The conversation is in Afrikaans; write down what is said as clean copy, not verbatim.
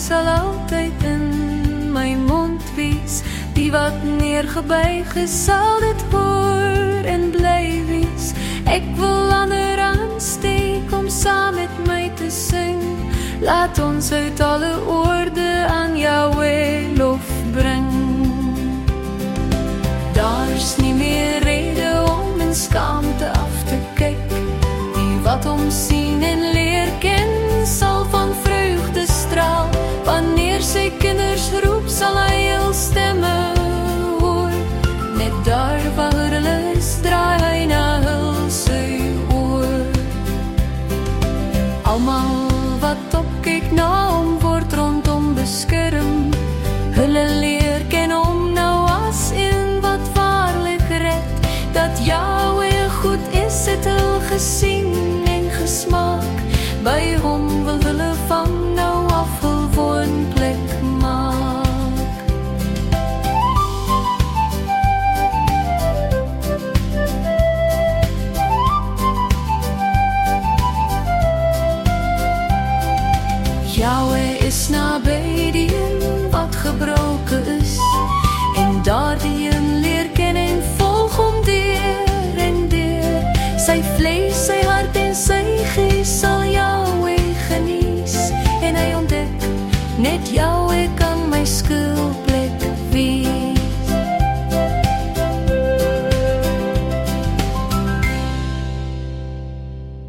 sal altyd in my mond wees. Die wat neergebuig is, sal dit hoor en bly wees. Ek wil ander aansteek om saam met my te sing. Laat ons uit alle oorde aan Yahweh lof bring. Daar's nie meer rede om in skaamte af te kyk. Die wat hom sien en leer ken, sal van vreugde straal. Wanneer sy kinders roep, sal hy hul stemme hoor. Net daar waar hulle is, draai hy na hul sy oor. Almal wat opkyk na hom, word rondom beskerm. Hulle leer ken hom nou as een wat waarlik red. Dat Yahweh goed is, het hulle gesien en gesmaak. By hom wil hulle van nou af hul woonplek maak. Yahweh is naby